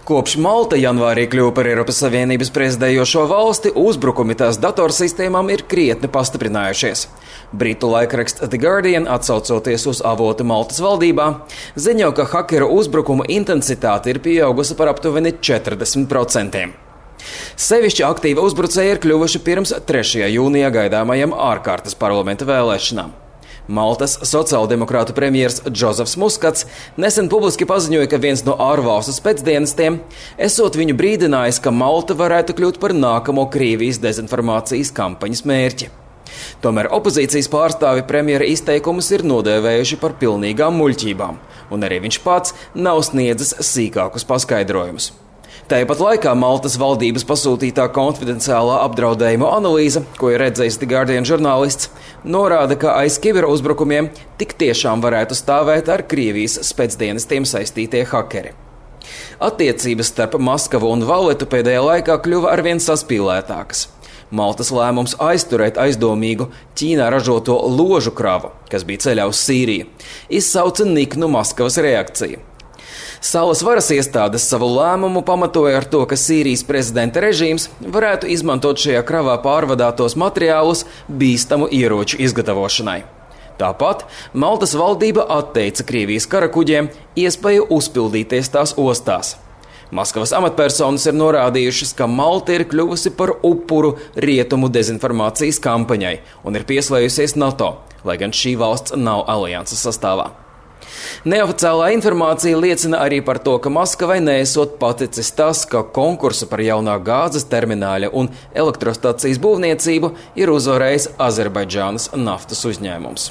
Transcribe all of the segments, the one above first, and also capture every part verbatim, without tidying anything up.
Kopš Malta janvārī kļuva par Eiropas Savienības prezidējošo valsti, uzbrukumi tās datorsistēmām ir krietni pastiprinājušies. Britu laikraksts The Guardian, atsaucoties uz avotu Maltas valdībā, ziņo, ka hakeru uzbrukumu intensitāte ir pieaugusi par aptuveni četrdesmit procentiem. Sevišķi aktīvi uzbrucēji ir kļuvuši pirms trešajā jūnijā gaidāmajām ārkārtas parlamenta vēlēšanām. Maltas sociāldemokrātu premjers Džozefs Muskats nesen publiski paziņoja, ka viens no ārvalstu spēcdienestiem esot viņu brīdinājis, ka Malta varētu kļūt par nākamo Krievijas dezinformācijas kampaņas mērķi. Tomēr opozīcijas pārstāvi premjera izteikumus ir nodēvējuši par pilnīgām muļķībām, un arī viņš pats nav sniedzis sīkākus paskaidrojumus. Tāpat laikā Maltas valdības pasūtītā konfidenciālā apdraudējuma analīze, ko ir redzējis The Guardian žurnālists, norāda, ka aiz kiberuzbrukumiem tik tiešām varētu stāvēt ar Krievijas spēcdienestiem saistītie hakeri. Attiecības starp Maskavu un Valletu pēdējā laikā kļuva arvien saspīlētākas. Maltas lēmums aizturēt aizdomīgu Ķīnā ražoto ložu kravu, kas bija ceļā uz Sīriju, izsauca niknu Maskavas reakciju. Salas varas iestādes savu lēmumu pamatoja ar to, ka Sīrijas prezidenta režīms varētu izmantot šajā kravā pārvadātos materiālus bīstamu ieroču izgatavošanai. Tāpat Maltas valdība atteica Krievijas karakuģiem iespēju uzpildīties tās ostās. Maskavas amatpersonas ir norādījušas, ka Malta ir kļuvusi par upuru rietumu dezinformācijas kampaņai un ir pieslējusies NATO, lai gan šī valsts nav alianses sastāvā. Neoficiālā informācija liecina arī par to, ka Maskavai neesot paticis tas, ka konkursu par jaunā gāzes termināļa un elektrostacijas būvniecību ir uzvarējis Azerbaidžānas naftas uzņēmums.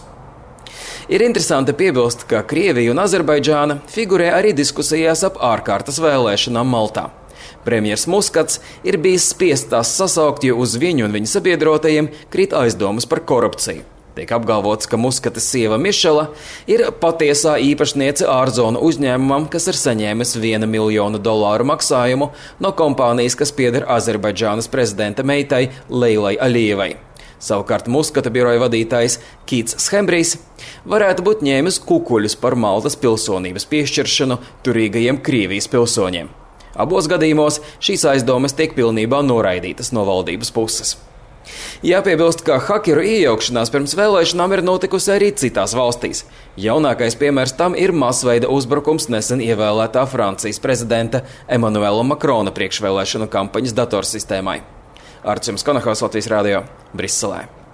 Ir interesanti piebilst, ka Krievija un Azerbaidžāna figurē arī diskusijās ap ārkārtas vēlēšanām Maltā. Premjers Muskats ir bijis spiests tās sasaukt, jo uz viņu un viņa sabiedrotajiem krīt aizdomas par korupciju. Tiek apgalvots, ka Muskatas sieva Mišela ir patiesā īpašniece ārzonu uzņēmumam, kas ir saņēmis viena miljona dolāru maksājumu no kompānijas, kas pieder Azerbaidžānas prezidenta meitai Leilai Alijevai. Savukārt Muskata biroja vadītājs Kīts Schembrijs varētu būt ņēmis kukuļus par Maltas pilsonības piešķiršanu turīgajiem Krievijas pilsoņiem. Abos gadījumos šīs aizdomas tiek pilnībā noraidītas no valdības puses. Jāpiebilst, ka hakeru iejaukšanās pirms vēlēšanām ir notikusi arī citās valstīs. Jaunākais piemērs tam ir masveida uzbrukums nesen ievēlētā Francijas prezidenta Emanuela Makrona priekšvēlēšanu kampaņas datorsistēmai. Arčuns Konahaus, Latvijas radio, Briselē.